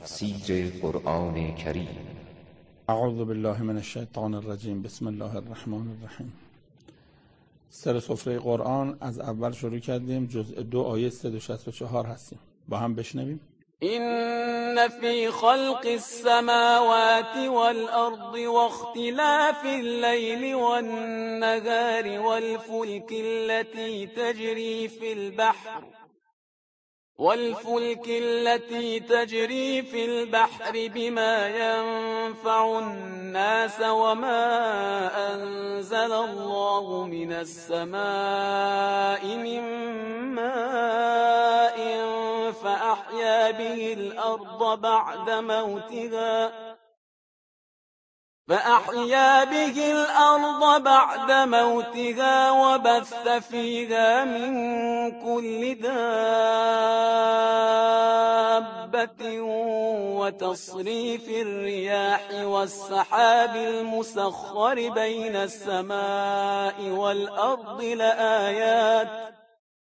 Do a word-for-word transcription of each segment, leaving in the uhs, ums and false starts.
تفسیر قرآن کریم. اعوذ بالله من الشیطان الرجیم. بسم الله الرحمن الرحیم. سر سفره قرآن از اول شروع کردیم، جزء دو آیه صد و شصت و چهار هستیم. با هم بشنویم. إن في خلق السماوات والأرض واختلاف الليل والنهار والفلك التي تجري في البحر والفلك التي تجري في البحر بما ينفع الناس وما أنزل الله من السماء من ماء فأحيا به الأرض بعد موتها فأحيا به الأرض بعد موتها وبث فيها من كل دابة وتصريف الرياح والسحاب المسخر بين السماء والأرض لآيات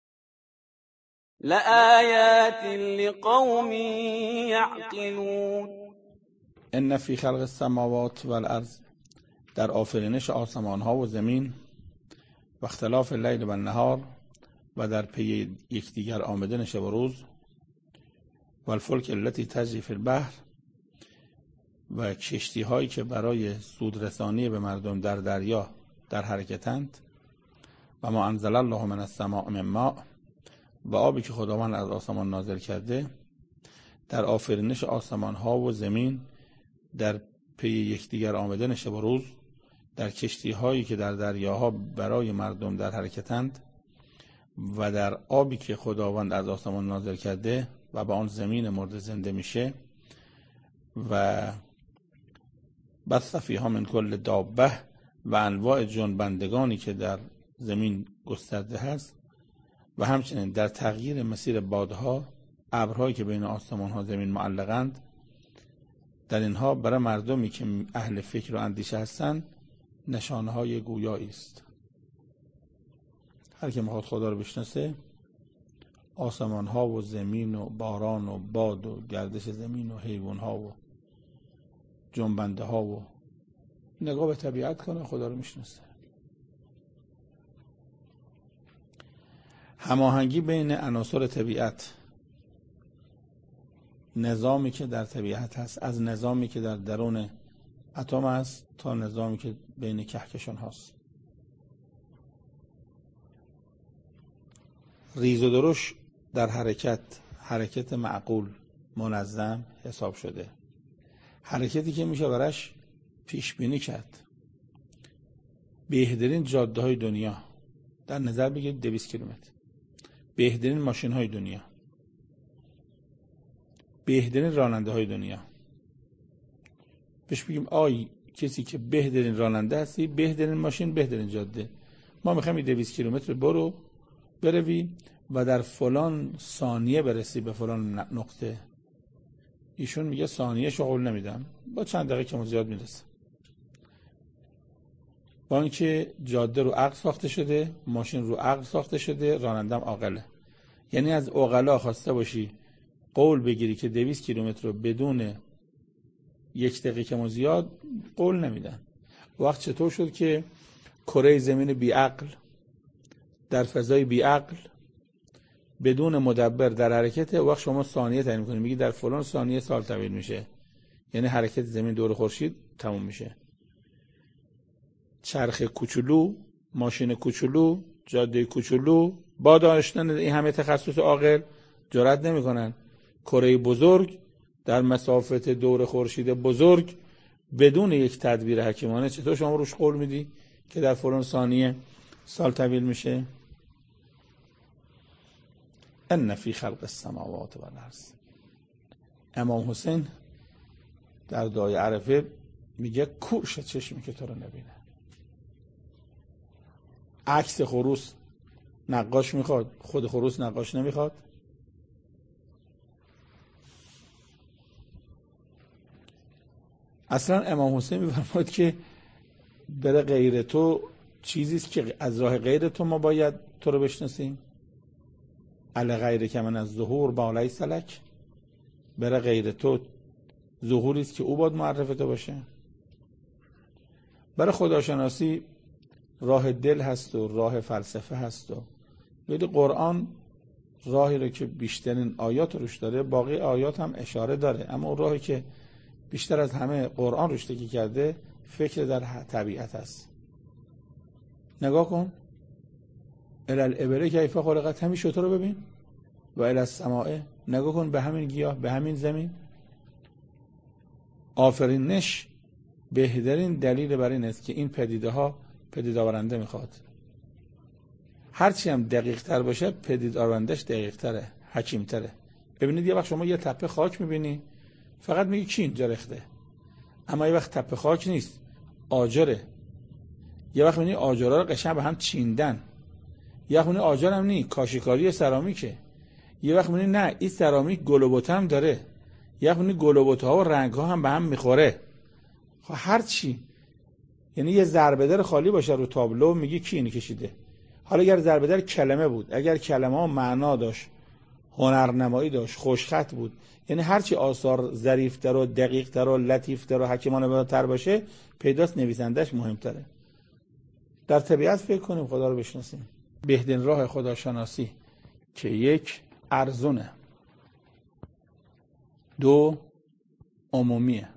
لآيات لقوم يعقلون. ان فی خلق السماوات والارض، در آفرینش آسمان ها و زمین، و اختلاف لیل و نهار، و در پی یکدیگر آمدن شب و روز، و الفلک التي تجری فی البحر، و کشتی هایی که برای سودرسانی به مردم در دریا در حرکتند، و ما انزل الله من السماء من ماء، و آبی که خداوند از آسمان نازل کرده. در آفرینش آسمان ها و زمین، در پی یکدیگر آمدن شب و روز، در کشتی هایی که در دریاها برای مردم در حرکتند، و در آبی که خداوند از آسمان نازل کرده و به آن زمین مرده زنده میشه، و بث فیها من کل دابه، و انواع جنبندگانی که در زمین گسترده هست، و همچنین در تغییر مسیر بادها، ابرهایی که بین آسمان ها زمین معلقند. در اینها برای مردمی که اهل فکر و اندیشه هستند نشانه های گویایی است. هر که میخواد خدا رو بشناسه، آسمان ها و زمین و باران و باد و گردش زمین و حیوان ها و جنبنده ها و نگاه به طبیعت کنه، خدا رو میشناسه. هماهنگی بین عناصر طبیعت، نظامی که در طبیعت هست، از نظامی که در درون اتم است تا نظامی که بین کهکشان هست. ریز و درشت در حرکت، حرکت معقول منظم حساب شده، حرکتی که میشه برش پیش بینی کرد. بهترین جاده های دنیا در نظر بگیرید دویست کیلومتر، بهترین ماشین های دنیا، بهترین راننده های دنیا. بهش بگیم آی کسی که بهترین راننده هستی، بهترین ماشین، بهترین جاده، ما میخوایم دویست کیلومتر برو بروی و در فلان ثانیه برسی به فلان نقطه. ایشون میگه ثانیه شو قول نمیدم، با چند دقیقه که زیاد میرسه. با اینکه جاده رو عقل ساخته شده، ماشین رو عقل ساخته شده، رانندم عاقله. یعنی از عقلا خواسته باشی قول بگیری که دویست کیلومتر رو بدون یک دقیقه که زیاد قول نمیدن. وقت چطور شد که کره زمین بی عقل در فضای بی عقل بدون مدبر در حرکته، وقت شما ثانیه تعیین می‌کنی، میگی در فلان ثانیه سال طویل میشه، یعنی حرکت زمین دور خورشید تموم میشه. چرخ کوچولو، ماشین کوچولو، جاده کوچولو، با داشتن این همه تخصص عاقل جرئت نمی‌کنن کره بزرگ در مسافت دور خورشید بزرگ بدون یک تدبیر حکیمانه چطور شما روش قول میدی که در فلان ثانیه سال طویل میشه؟ ان فی خلق السماوات والارض. امام حسین در دعای عرفه میگه کورش چشمی که تو رو نبینه. عکس خروس نقاش میخواد، خود خروس نقاش نمیخواد. اصلا امام حسین میفرماید که بره غیر تو چیزیست که از راه غیر تو ما باید تو رو بشناسیم. علی غیر که من از ظهور بالای سلک، بره غیر تو ظهوری است که او باید معرف تو باشه. برای خداشناسی راه دل هست و راه فلسفه هست و ولی قرآن راهی رو که بیشترین آیات روش داره، باقی آیات هم اشاره داره، اما اون راهی که بیشتر از همه قرآن روش تکی کرده فکر در طبیعت هست. نگاه کن، الالعبره کیف خلقت، همین شتر رو ببین، و الالسماء، نگاه کن به همین گیاه، به همین زمین. آفرینش بهترین دلیل بر این است که این پدیده ها پدید آورنده میخواد. هرچی هم دقیق تر باشه پدید آورندش دقیق تره، حکیم تره. ببینید یه وقت شما یه تپه خاک میبینی فقط میگی کی اینجا ریخته، اما یه وقت تپه خاک نیست، آجره. یه وقت میبینی آجرها رو قشنگ به هم چیندن، یه وقت میبینی آجر هم نی، کاشیکاری سرامیکه. یه وقت میبینی نه این سرامیک گل و بت هم داره، یه وقت میبینی گل و بت ها و رنگ ها هم به هم میخوره. خب هر چی، یعنی یه ضربدر خالی باشه رو تابلو میگی کی اینو کشیده. حالا اگر ضربدر کلمه بود، اگر کلمه ها معنا داشت، هنرنمایی داشت، خوشخط بود، یعنی هرچی آثار ظریفتر و دقیقتر و لطیفتر و حکیمانه تر باشه پیداست نویسندش مهمتره. در طبیعت فکر کنیم خدا رو بشناسیم. بهترین راه خداشناسی که یک ارزونه، دو عمومیه،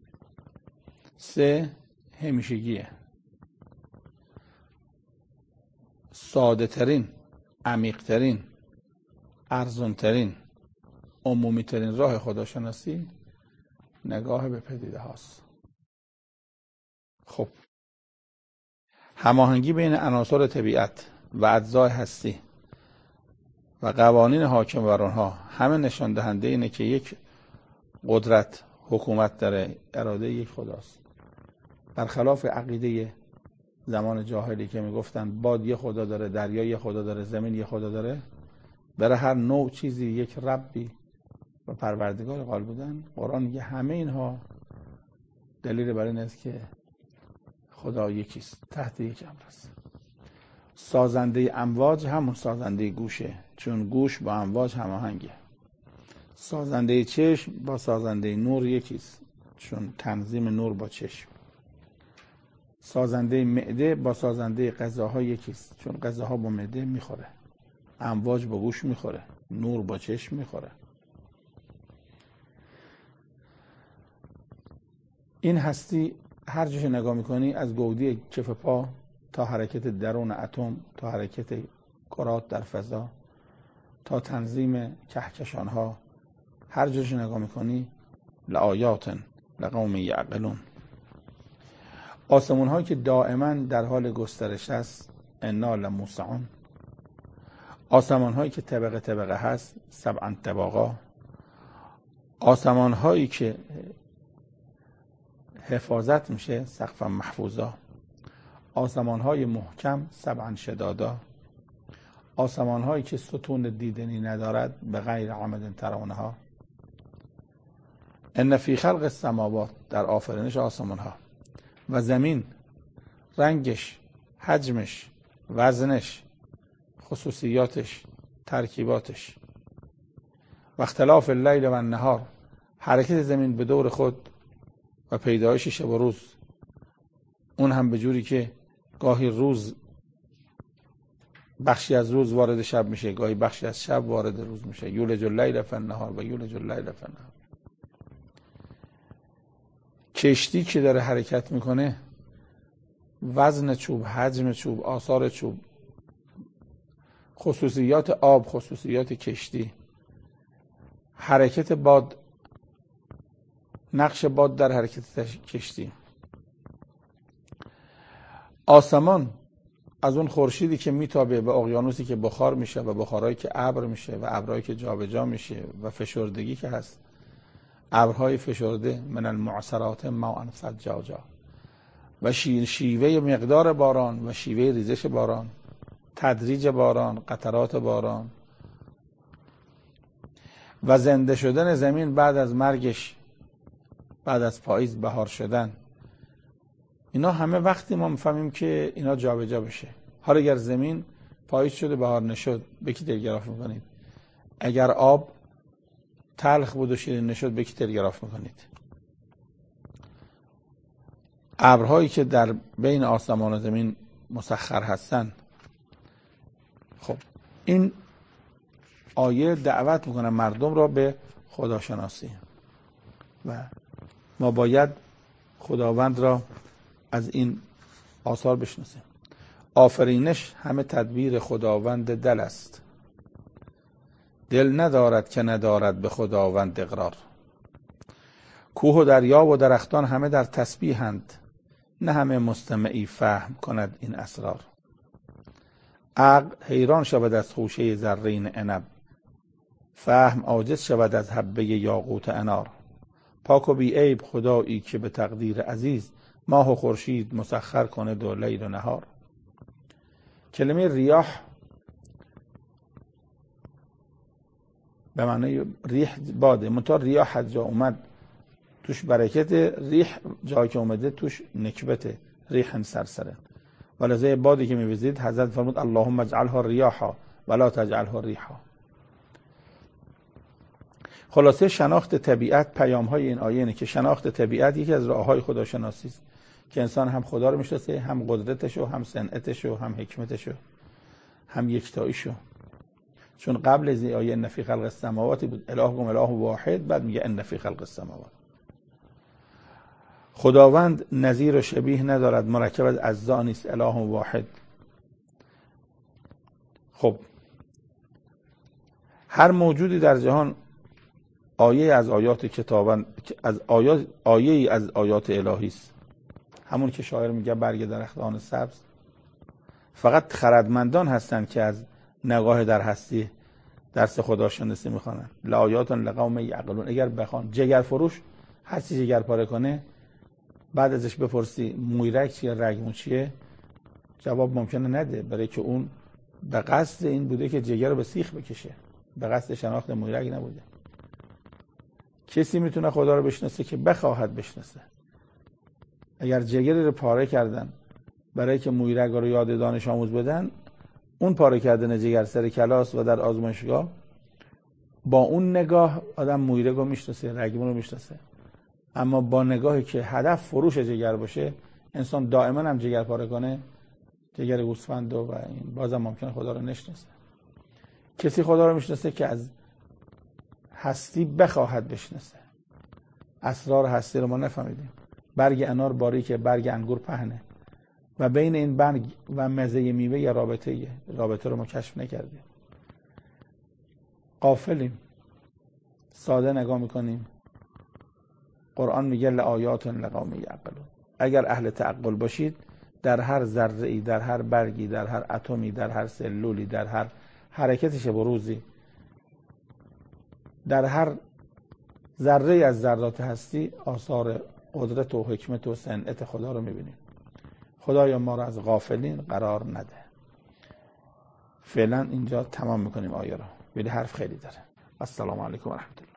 سه همیشگیه، ساده ترین، عمیق ترین، ارزون ترین، عمومی ترین راه خداشناسی نگاه به پدیده هاست. خب هماهنگی بین عناصر طبیعت و اجزای هستی و قوانین حاکم بر آنها همه نشان دهنده اینه که یک قدرت حکومت داره، اراده یک خداست. برخلاف عقیده زمان جاهلی که میگفتن باد یه خدا داره، دریا یه خدا داره، زمین یه خدا داره، برای هر نوع چیزی یک ربی و پروردگار قائل بودن. قرآن میگه همه اینها دلیل بر این است که خدا یکیست، تحت یک امر است. سازنده امواج همون سازنده گوشه، چون گوش با امواج هماهنگه. سازنده چشم با سازنده نور یکیست، چون تنظیم نور با چشم. سازنده معده با سازنده غذاها یکیست، چون غذاها با معده میخوره، امواج با گوش میخوره، نور با چشم میخوره. این هستی هر جاش نگاه میکنی، از گودی کف پا تا حرکت درون اتم، تا حرکت کرات در فضا، تا تنظیم کهکشانها، هر جاش نگاه میکنی لآیات لقوم یعقلون. آسمون هایی که دائما در حال گسترش است، انا لموسعون. آسمان هایی که طبقه طبقه هست، سبعا طبقا. آسمان هایی که حفاظت میشه، سقفا محفوظا. آسمان های محکم، سبعا شدادا. آسمان هایی که ستون دیدنی ندارد، به غیر عمد ترونها. ان فی خلق السماوات، در آفرینش آسمان ها و زمین، رنگش، حجمش، وزنش، خصوصیاتش، ترکیباتش، و اختلاف اللیل و النهار، حرکت زمین به دور خود و پیدایش شب و روز، اون هم به جوری که گاهی روز بخشی از روز وارد شب میشه، گاهی بخشی از شب وارد روز میشه. یولج اللیل فی النهار و یولج اللیل فی النهار. کشتی که داره حرکت میکنه، وزن چوب، حجم چوب، آثار چوب، خصوصیات آب، خصوصیات کشتی، حرکت باد، نقش باد در حرکت کشتی. آسمان از اون خورشیدی که میتابه به اقیانوسی که بخار میشه و بخارهایی که ابر میشه و ابرهایی که جابجا میشه و فشردگی که هست، ابرهای فشرده، من المعصرات ماء ثجاجا، و شیوه مقدار باران و شیوه ریزش باران، تدریج باران، قطرات باران، و زنده شدن زمین بعد از مرگش، بعد از پاییز بهار شدن. اینا همه وقتی ما میفهمیم که اینا جابجا بشه. حالا اگر زمین پاییز شده بهار نشد، به کی تلگراف میکنید؟ اگر آب تلخ بود و شیرین نشد، به کی تلگراف میکنید؟ ابرهایی که در بین آسمان و زمین مسخر هستن. خب این آیه دعوت میکنه مردم را به خداشناسی و ما باید خداوند را از این آثار بشناسیم. آفرینش همه تدبیر خداوند دل است، دل ندارد که ندارد به خداوند اقرار. کوه و دریا و درختان همه در تسبیحند، نه همه مستمعی فهم کند این اسرار. عقل حیران شود از خوشه زرین عنب، فهم عاجز شود از حبه یاقوت انار. پاک و بی عیب خدایی که به تقدیر عزیز، ماه و خورشید مسخر کند و لیل و نهار. کلمه ریاح به معنی ریح باده، منتها ریاح از جا اومد توش برکت، ریح جایی که اومده توش نکبته، ریح سرسره. ولذا بادی که میوزید حضرت فرمود اللهم اجعلها ریاحا ولا تجعلها ریحا. خلاصه شناخت طبیعت، پیام های این آیه اینه که شناخت طبیعت یکی از راه های خداشناسی است که انسان هم خدا رو میشناسه، هم قدرتشو، هم صنعتشو، هم حکمتشو، هم یکتاییشو. چون قبل از این آیه ان فی خلق السماوات بود الهکم اله واحد، بعد میگه ان فی خلق السماوات. خداوند نظیر و شبیه ندارد، مرکب از اجزا نیست، اله واحد. خب هر موجودی در جهان آیه از آیات کتابن، از آیات آیه از آیات الهی است. همون که شاعر میگه برگ درختان سبز. فقط خردمندان هستند که از نگاه در هستی درس خداشناسی میخوانن. لآیات لقوم یعقلون. اگر بخوان جگر فروش هر چی جگر پاره کنه، بعد ازش بپرسی مویرک چیه، رگمو چیه، جواب ممکنه نده، برای که اون به قصد این بوده که جگر رو به سیخ بکشه، به قصد شناخت مویرک نبوده. کسی میتونه خدا رو بشناسه که بخواهد بشناسه. اگر جگری رو پاره کردن برای که مویرگ رو یاد دانش آموز بدن، اون پاره کردن جگر سر کلاس و در آزمایشگاه، با اون نگاه آدم مویرگ رو میشناسه، رگمون رو میشناسه. اما با نگاهی که هدف فروش جگر باشه، انسان دائما هم جگر پاره کنه، جگر گوسفند و این، بازم ممکنه خدا رو نشناسه. کسی خدا رو میشناسه که از هستی بخواهد بشناسه. اسرار هستی رو ما نفهمیدیم. برگ انار باریکه، برگ انگور پهنه و بین این برگ و مزه میوه یه رابطه یه. رابطه رو ما کشف نکردیم. غافلیم، ساده نگاه میکنیم. قرآن میگه لآیات لقوم یعقلون. اگر اهل تعقل باشید، در هر ذره‌ای، در هر برگی، در هر اتمی، در هر سلولی، در هر حرکتش بروزی، در هر ذره از ذرات هستی آثار قدرت و حکمت و صنعت خدا رو میبینیم. خدایا ما رو از غافلین قرار نده. فعلا اینجا تمام میکنیم آیه رو، ولی حرف خیلی داره. السلام علیکم و رحمت الله.